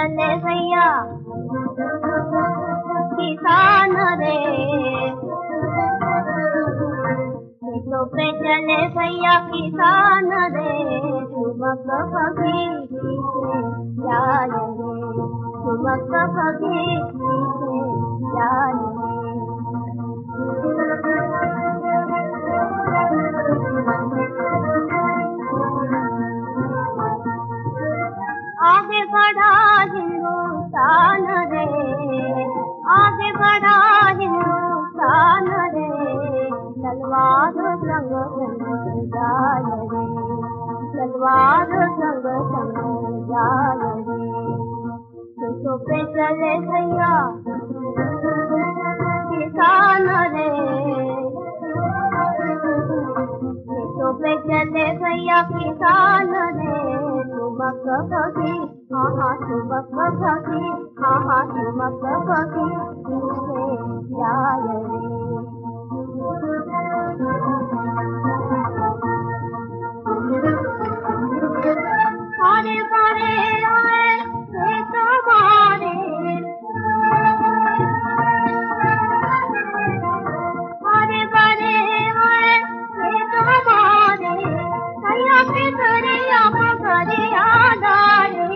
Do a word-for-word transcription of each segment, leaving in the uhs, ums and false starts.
चले भैया किसान रे, खेतों पे चले भैया किसान रे, चुमक भगी पीछे जाए रे, चुमक भगी पीछे जाए रे। आगे बढ़ा हिंदुस्तान रे, आगे बढ़ा हिंदुस्तान रे, तलवार संग संग जाए रे, तलवार संग संग जाए रे। खेतों पे चले भैया किसान रे, खेतों पे चले भैया किसान रे, चुमक भगी हाँ हाँ चुमक भगी हाँ हाँ चुमक भगी पीछे जाए रे। हरे भरे आए खेत हमारे, हरे भरे आए खेत हमारे, भैया के दरिया मगरिया डाले,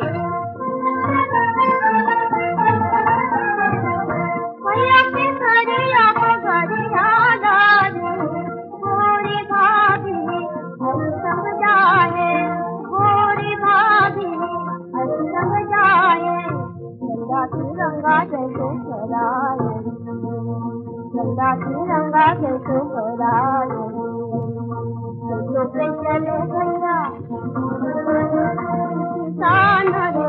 भैया के दरिया मगरिया डाले, गोरी भाभी हर समझाए, गोरी भाभी हर समझाए, झंडा तिरंगा जैसे फहराए, झंडा तिरंगा जैसे फहराए। खेतों पे चले भैया किसान रे,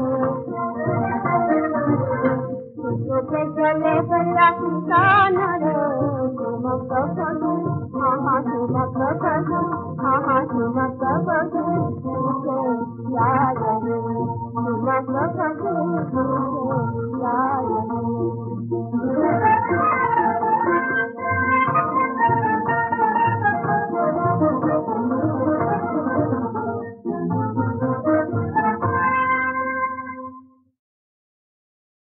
खेतों पे चले भैया किसान रे, चुमक भगी हाँ हाँ चुमक भगी हाँ हाँ चुमक भगी पीछे जाए रे, चुमक भगी